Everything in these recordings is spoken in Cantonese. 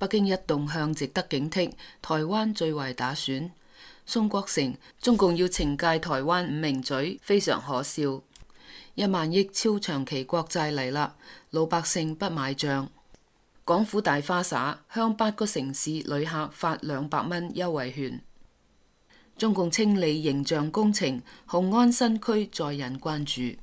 北京一動向值得警惕，台灣最壞打算。宋國成，中共要懲戒台灣5名嘴，非常可笑。1萬億超長期國債嚟啦，老百姓不買賬。港府大花灑，向8個城市旅客發200蚊優惠券。中共清理形象工程，雄安新區再引關注。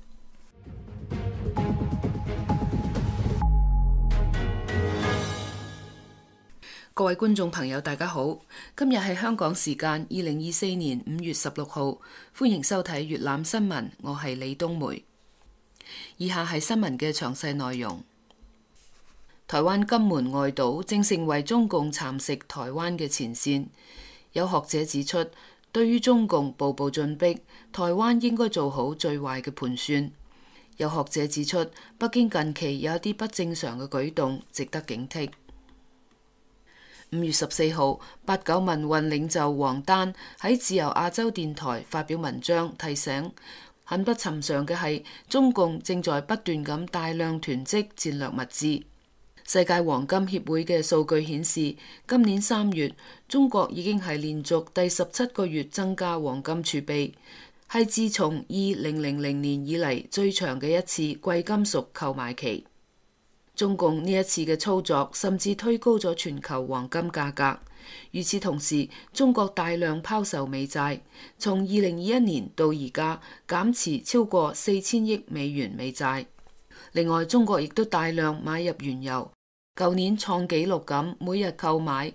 各位觀眾朋友，大家好，今日係香港時間2024年5月16號，歡迎收睇粵覽新聞，我係李冬梅。以下係新聞嘅詳細內容。台灣金門外島正成為中共蠶食台灣嘅前線，有學者指出，對於中共步步進逼，台灣應該做好最壞嘅盤算。有學者指出，北京近期有一啲不正常嘅舉動，值得警惕。5月14號，89民運領袖王丹喺自由亞洲電台發表文章，提醒很不尋常嘅係，中共正在不斷咁大量囤積戰略物資。世界黃金協會嘅數據顯示，今年3月，中國已經係連續第17個月增加黃金儲備，係自從2000年以嚟最長嘅一次貴金屬購買期。中共呢一次嘅操作甚至推高咗全球黃金價格。與此同時，中國大量拋售美債，從2021年到而家減持超過4000億美元美債。另外，中國亦都大量買入原油，舊年創紀錄咁每日購買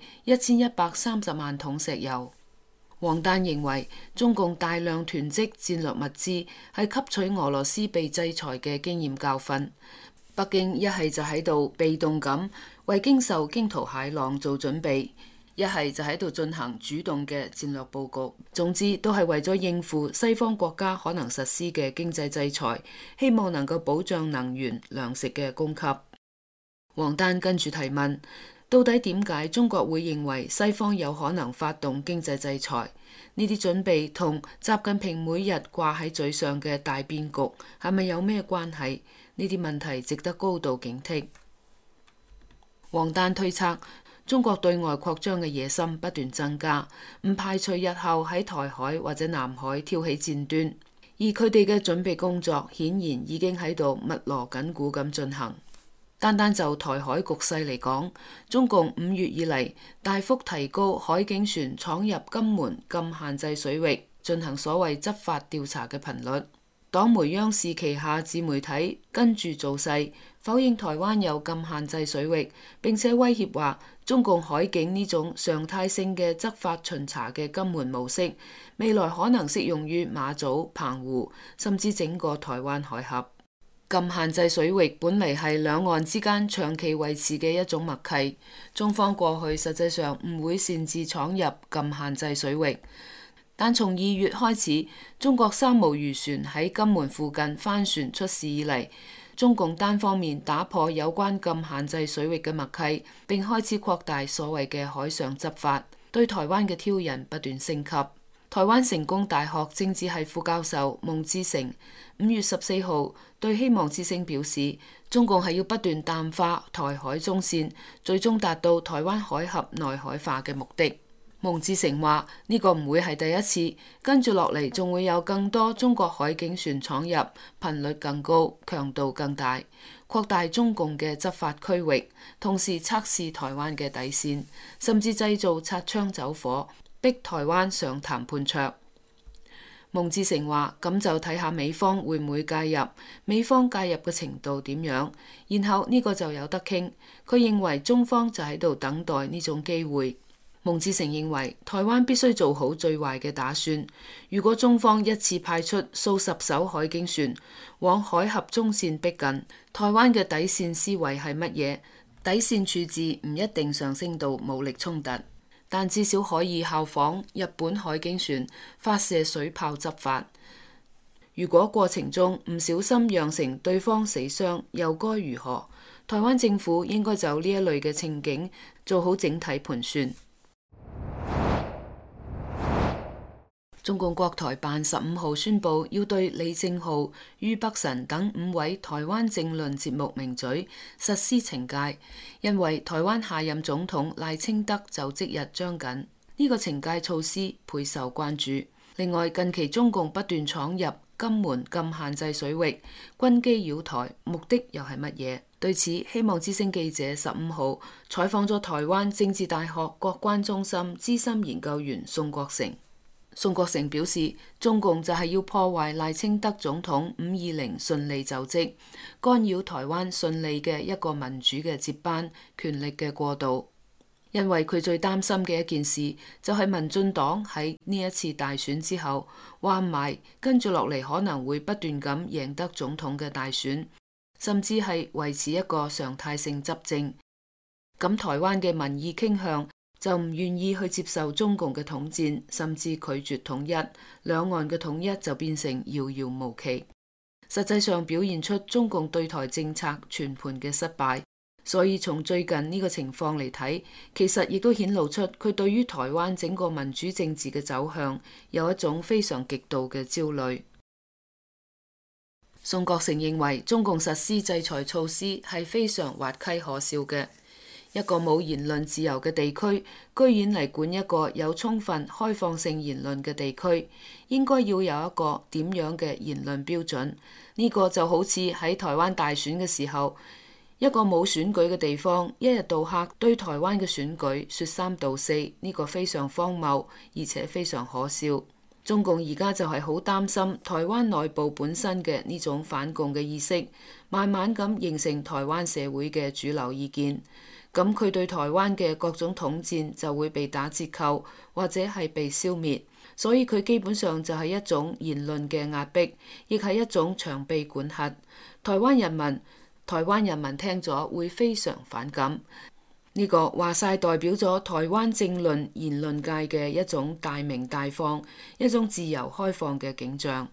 1130萬桶石油。王丹認為，中共大量囤積戰略物資係吸取俄羅斯被制裁嘅經驗教訓。北京一係就喺度被動咁為經受驚濤駭浪做準備，一係就喺度進行主動嘅戰略佈局。總之都係為咗應付西方國家可能實施嘅經濟制裁，希望能夠保障能源糧食嘅供給。王丹跟住提問，到底點解中國會認為西方有可能發動經濟制裁？呢啲準備同習近平每日掛喺嘴上嘅大變局係咪有咩關係？呢啲問題值得高度警惕。王丹推測，中國對外擴張嘅野心不斷增加，唔排除日後喺台海或者南海挑起戰端，而佢哋嘅準備工作顯然已經喺度密鑼緊鼓咁進行。單就台海局勢嚟講，中共5月以嚟大幅提高海警船闖入金門禁限制水域進行所謂執法調查嘅頻率。黨媒央視旗下自媒體跟住造勢，否認台灣有禁限制水域，並且威脅話中共海警呢種常態性嘅執法巡查嘅金門模式，未來可能適用於馬祖、澎湖，甚至整個台灣海峽。禁限制水域本嚟係兩岸之間長期維持嘅一種默契，中方過去實際上唔會擅自闖入禁限制水域。但從2月開始，中國3艘漁船喺金門附近翻船出事以嚟，中共單方面打破有關禁限制水域嘅默契，並開始擴大所謂嘅海上執法，對台灣嘅挑釁不斷升級。台灣成功大學政治系副教授孟志成5月14號對希望之聲表示，中共係要不斷淡化台海中線，最終達到台灣海峽內海化嘅目的。孟志成話：呢個唔會係第一次，跟住落嚟仲會有更多中國海警船闖入，頻率更高，強度更大，擴大中共嘅執法區域，同時測試台灣嘅底線，甚至製造擦槍走火，逼台灣上談判桌。孟志成話：咁就睇下美方會唔會介入，美方介入嘅程度點樣，然後呢個就有得傾。佢認為中方就喺度等待呢種機會。孟志成認為，台灣必須做好最壞嘅打算。如果中方一次派出數十艘海警船往海峽中線逼近，台灣嘅底線思維係乜嘢？底線處置唔一定上升到武力衝突，但至少可以效仿日本海警船發射水炮執法。如果過程中唔小心釀成對方死傷，又該如何？台灣政府應該就呢一類嘅情景做好整體盤算。 中共國台辦15號宣布，要對李正浩、俞北辰等5位台灣政論節目名嘴實施懲戒，因為台灣下任總統賴清德就職日將近，呢個懲戒措施備受關注。另外，近期中共不斷闖入金門禁限制水域，軍機繞台，目的又係乜嘢？對此，希望之聲記者15號採訪咗台灣政治大學國關中心資深研究員宋國成。宋國成表示，中共就係要破壞賴清德總統520順利就職，干擾台灣順利嘅一個民主嘅接班權力嘅過渡。因為佢最擔心嘅一件事就係民進黨喺呢一次大選之後，話唔埋跟住落嚟可能會不斷咁贏得總統嘅大選，甚至係維持一個常態性執政。咁台灣嘅民意傾向就唔願意去接受中共嘅統戰，甚至拒絕統一，兩岸嘅統一就變成遙遙無期。實際上表現出中共對台政策全盤嘅失敗。所以從最近呢個情況嚟睇，其實亦都顯露出佢對於台灣整個民主政治嘅走向有一種非常極度嘅焦慮。宋國成認為中共實施制裁措施係非常滑稽可笑嘅。一個冇言論自由嘅地區，居然嚟管一個有充分開放性言論嘅地區，應該要有一個點樣嘅言論標準？呢個就好似喺台灣大選嘅時候，一個冇選舉嘅地方，一日到黑對台灣嘅選舉說三道四，呢個非常荒謬，而且非常可笑。中共而家就係好擔心台灣內部本身嘅呢種反共嘅意識，慢慢咁形成台灣社會嘅主流意見。咁佢對台灣嘅各種統戰就會被打折扣，或者係被消滅。所以佢基本上就係一種言論嘅壓迫，亦係一種長臂管轄。台灣人民聽咗會非常反感。呢個話晒代表咗台灣政論言論界嘅一種大鳴大放，一種自由開放嘅景象。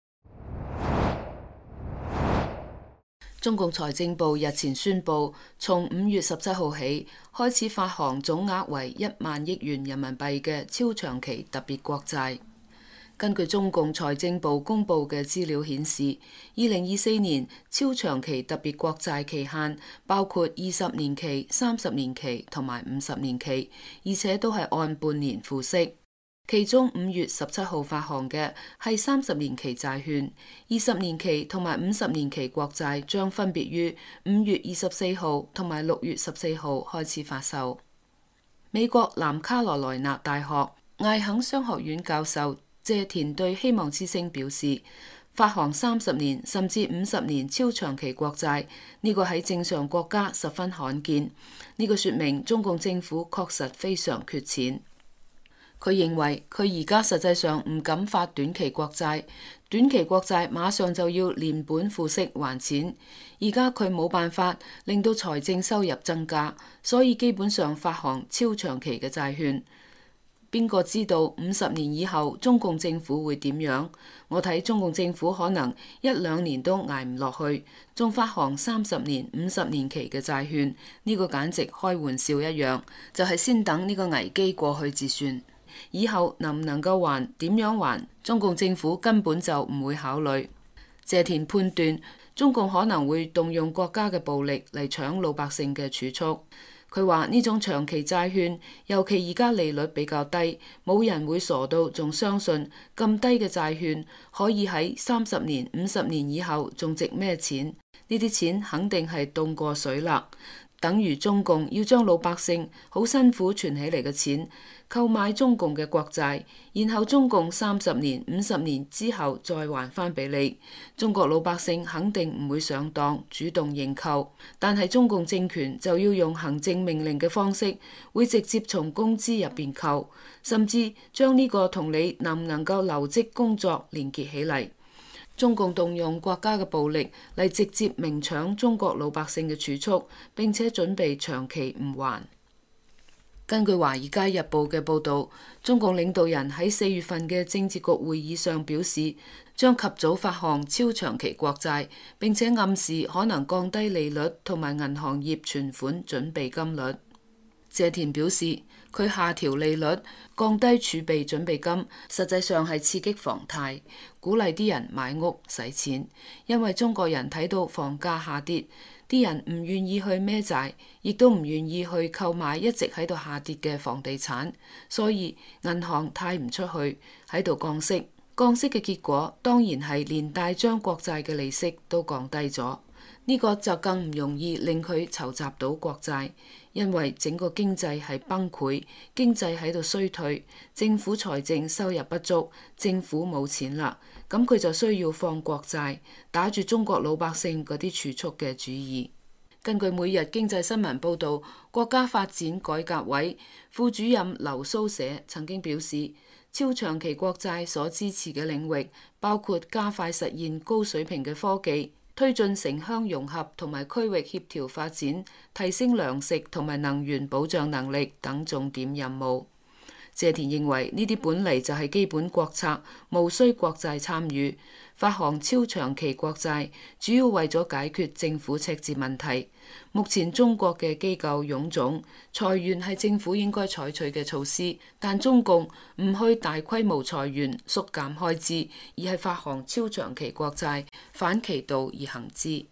中共財政部日前宣布，從5月17號起開始發行總額為1萬億元人民幣嘅超長期特別國債。根據中共財政部公布嘅資料顯示，2024年超長期特別國債期限包括20年期、30年期同埋50年期，而且都係按半年付息。其中5月17號發行嘅係30年期債券，20年期同埋50年期國債將分別於5月24號同埋6月14號開始發售。美國南卡羅來納大學艾肯商學院教授謝田對希望之聲表示，發行30年甚至50年超長期國債，呢個喺正常國家十分罕見。呢個說明中共政府確實非常缺錢。佢認為佢而家實際上唔敢發短期國債，短期國債馬上就要連本付息還錢。而家佢冇辦法令到財政收入增加，所以基本上發行超長期嘅債券。邊個知道50年以後中共政府會點樣？我睇中共政府可能1-2年都捱唔落去，仲發行30年、50年期嘅債券，呢個簡直開玩笑一樣，就係先等呢個危機過去至算。以後能唔能夠還、點樣還，中共政府根本就唔會考慮。謝田判斷中共可能會動用國家嘅暴力嚟搶老百姓嘅儲蓄。佢話呢種長期債券，尤其而家利率比較低，冇人會傻到仲相信咁低嘅債券可以喺30年、50年以後仲值咩錢？呢啲錢肯定係凍過水啦。等於中共要將老百姓好辛苦存起嚟嘅錢購買中共嘅國債，然後中共30年、50年之後再還翻俾你。中國老百姓肯定唔會上當，主動認購，但係中共政權就要用行政命令嘅方式，會直接從工資入邊扣，甚至將呢個同你能唔能夠留職工作連結起嚟。中共動用國家嘅暴力嚟直接明搶中國老百姓嘅儲蓄，並且準備長期唔還。根據《華爾街日報》嘅報導，中共領導人喺4月份嘅政治局會議上表示，將及早發行超長期國債，並且暗示可能降低利率同埋銀行業存款準備金率。 謝田表示，佢下調利率、降低儲備準備金，實際上係刺激房貸，鼓勵啲人買屋使錢。因為中國人睇到房價下跌，啲人唔願意去孭債，亦都唔願意去購買一直喺度下跌嘅房地產，所以銀行貸唔出去，喺度降息。降息嘅結果當然係連帶將國債嘅利息都降低咗。呢個就更唔容易令佢籌集到國債，因為整個經濟係崩潰，經濟喺度衰退，政府財政收入不足，政府冇錢啦，咁佢就需要放國債，打住中國老百姓嗰啲儲蓄嘅主意。根據每日經濟新聞報導，國家發展改革委副主任劉蘇社曾經表示，超長期國債所支持嘅領域包括加快實現高水平嘅科技，推進城鄉融合同埋區域協調發展，提升糧食同埋能源保障能力等重點任務。謝田認為呢啲本嚟就係基本國策，無需國債參與。發行超長期國債主要為咗解決政府赤字問題。目前中國嘅機構臃腫，裁員係政府應該採取嘅措施，但中共唔去大規模裁員縮減開支，而係發行超長期國債，反其道而行之。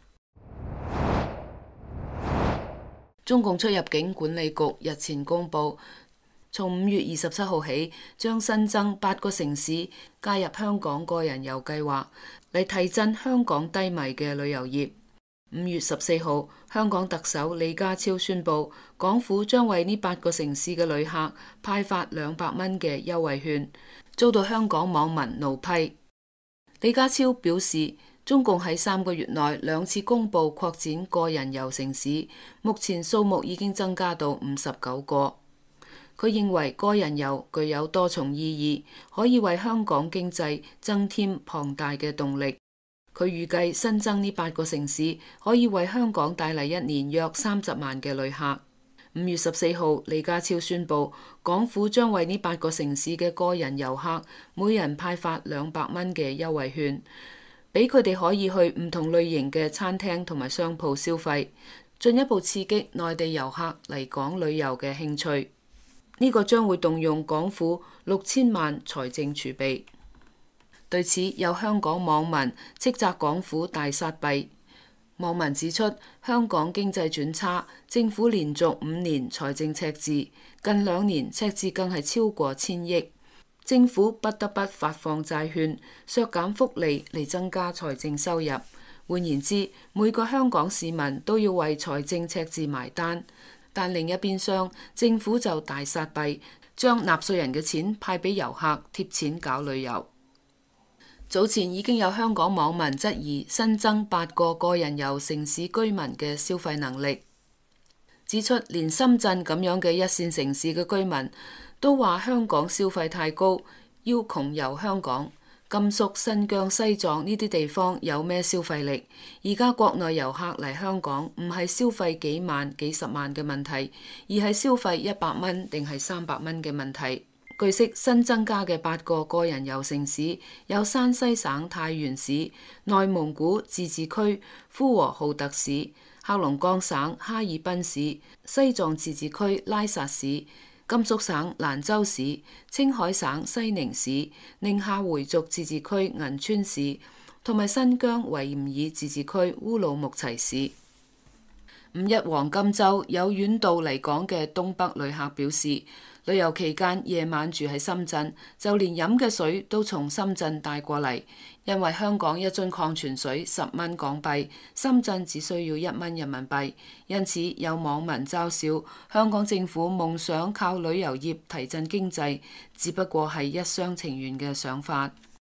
中共出入境管理局日前公布，從5月27號起，將新增8個城市加入香港個人遊計劃，嚟提振香港低迷嘅旅遊業。5月14號，香港特首李家超宣布，港府將為呢8個城市嘅旅客派發200蚊嘅優惠券，遭到香港網民怒批。李家超表示，中共喺3個月內2次公布擴展個人遊城市，目前數目已經增加到59個。佢認為個人遊具有多重意義，可以為香港經濟增添龐大嘅動力。佢預計新增呢8個城市可以為香港帶嚟一年約30萬嘅旅客。5月14號，李家超宣布，港府將為呢8個城市嘅個人遊客每人派發200蚊嘅優惠券，俾佢哋可以去唔同類型嘅餐廳同埋商鋪消費，進一步刺激內地遊客嚟港旅遊嘅興趣。呢個將會動用港府6000萬財政儲備。對此，有香港網民斥責港府大撒幣。網民指出，香港經濟轉差，政府連續5年財政赤字，近2年赤字更係超過1000億，政府不得不發放債券，削減福利嚟增加財政收入。換言之，每個香港市民都要為財政赤字埋單。但另一邊廂，政府就大撒幣，將納稅人嘅錢派俾遊客貼錢搞旅遊。早前已經有香港網民質疑新增8個個人遊城市居民嘅消費能力，指出連深圳咁樣嘅一線城市嘅居民都話香港消費太高，要窮遊香港。甘肅、新疆、西藏呢啲地方有咩消費力？而家國內遊客嚟香港唔係消費幾萬、幾十萬嘅問題，而係消費100蚊定係300蚊嘅問題。據悉，新增加嘅8個個人遊城市有山西省太原市、內蒙古自治區呼和浩特市、黑龍江省哈爾濱市、西藏自治區拉薩市、甘肅省蘭州市、青海省西寧市、寧夏回族自治區銀川市同埋新疆維吾爾自治區烏魯木齊市。5一黃金週有遠道嚟港嘅東北旅客表示，旅遊期間夜晚住喺深圳，就連飲嘅水都從深圳帶過嚟，因為香港一樽礦泉水10蚊港幣，深圳只需要1蚊人民幣。因此有網民嘲笑香港政府夢想靠旅遊業提振經濟，只不過係一廂情願嘅想法。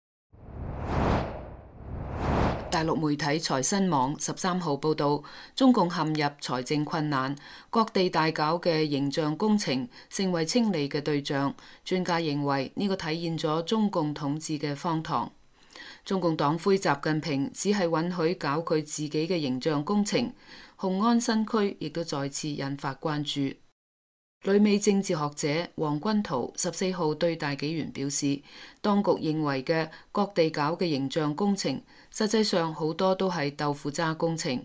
大陸媒體財新網13號報導，中共陷入財政困難，各地大搞嘅形象工程成為清理嘅對象。專家認為呢個體現咗中共統治嘅荒唐。中共黨魁習近平只係允許搞佢自己嘅形象工程，雄安新區亦都再次引發關注。旅美政治學者黃君濤14號對大紀元表示，當局認為嘅各地搞嘅形象工程，實際上好多都係豆腐渣工程。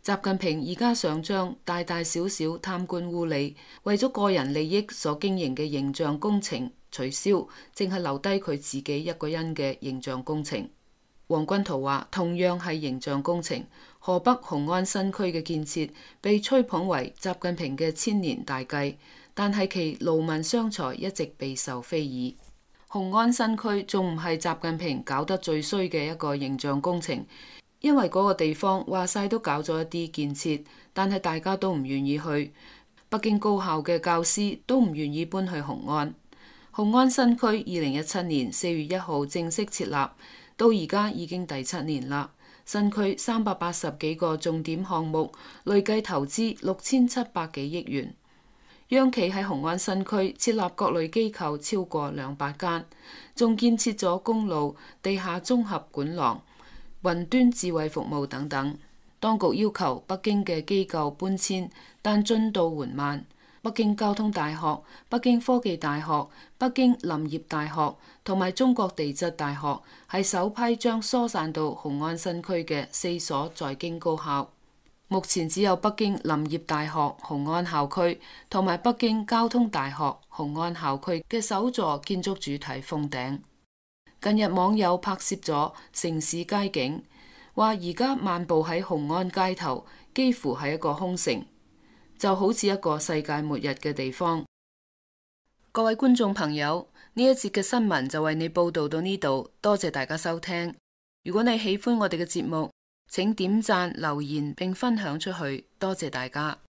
習近平而家想將大大小小貪官污吏為咗個人利益所經營嘅形象工程取消，淨係留低佢自己一個人嘅形象工程。黃君濤話，同樣係形象工程，河北雄安新區嘅建設被吹捧為習近平嘅千年大計，但係其勞民傷財一直備受非議。雄安新區仲唔係習近平搞得最衰嘅一個形象工程，因為嗰個地方話晒都搞咗一啲建設，但係大家都唔願意去。北京高校嘅教師都唔願意搬去雄安。雄安新區2017年4月1號正式設立，到而家已經第7年啦。新區380幾個重點項目，累計投資6700幾億元。央企喺雄安新區設立各類機構超過200間，仲建設咗公路、地下綜合管廊、雲端智慧服務等等。當局要求北京嘅機構搬遷，但進度緩慢。北京交通大學、北京科技大學、北京林業大學同埋中國地質大學係首批將疏散到雄安新區嘅4所在京高校。目前只有北京林業大學雄安校區同埋北京交通大學雄安校區嘅首座建築主體封頂。近日網友拍攝咗城市街景，話而家漫步喺雄安街頭，幾乎係一個空城。就好似一個世界末日嘅地方。各位觀眾朋友，呢一節嘅新聞就為你報道到呢度，多謝大家收聽。如果你喜歡我哋嘅節目，請點讚、留言並分享出去，多謝大家。